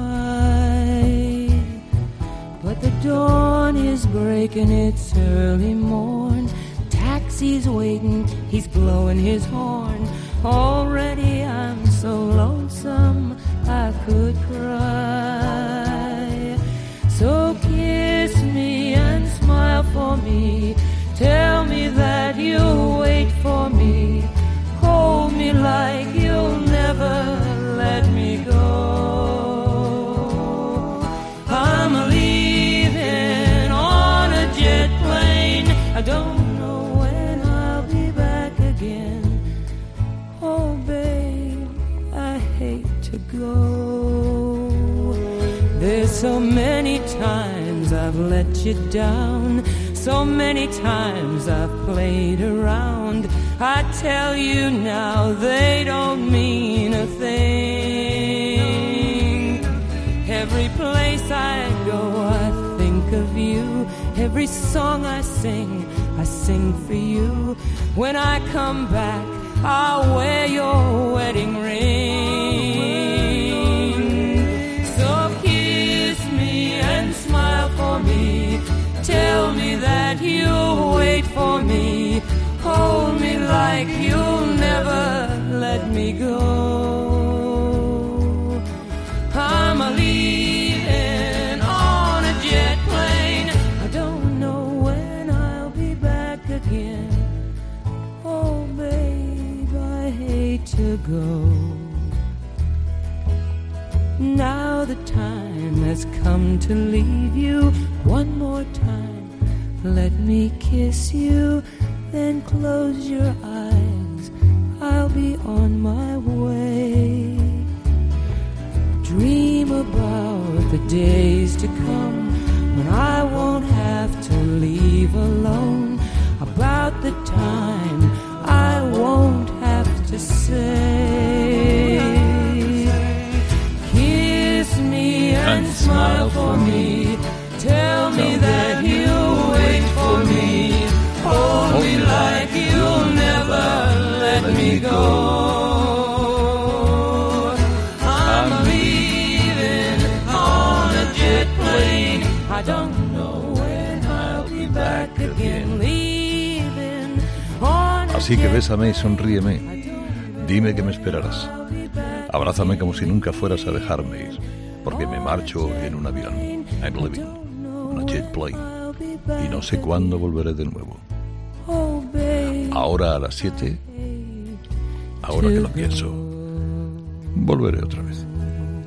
but the dawn is breaking, it's early morn. Taxi's waiting, he's blowing his horn. Already I'm so lonesome I could cry. So kiss me and smile for me. Tell me that you'll wait for me. Hold me like you'll never let me go. I'm leaving on a jet plane. I don't know when I'll be back again. Oh, babe, I hate to go. There's so many times I've I've let you down. So many times I've played around. I tell you now they don't mean a thing. Every place I go I think of you. Every song I sing, I sing for you. When I come back, I'll wear your wedding ring. So kiss me and smile for me. Tell me that you'll wait for me. Hold me like you'll never let me go. I'm a leaving on a jet plane. I don't know when I'll be back again. Oh, babe, I hate to go. Now the time has come to leave you. One more time, let me kiss you. Then close your eyes, I'll be on my way. Dream about the days to come when I won't have to leave alone. About the time I won't have to say. Kiss me and smile for me. Tell me that you'll wait for me. Hold me like you'll never let me go. I'm leaving on a jet plane. I don't know when I'll be back again. Leaving on a Así que bésame y sonríeme. Dime que me esperarás. Abrázame como si nunca fueras a dejarme ir, porque me marcho en un avión. I'm leaving on a jet plane. Y no sé cuándo volveré de nuevo. Ahora a las siete, ahora que lo pienso, volveré otra vez.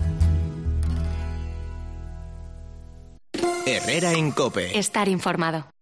Herrera en COPE. Estar informado.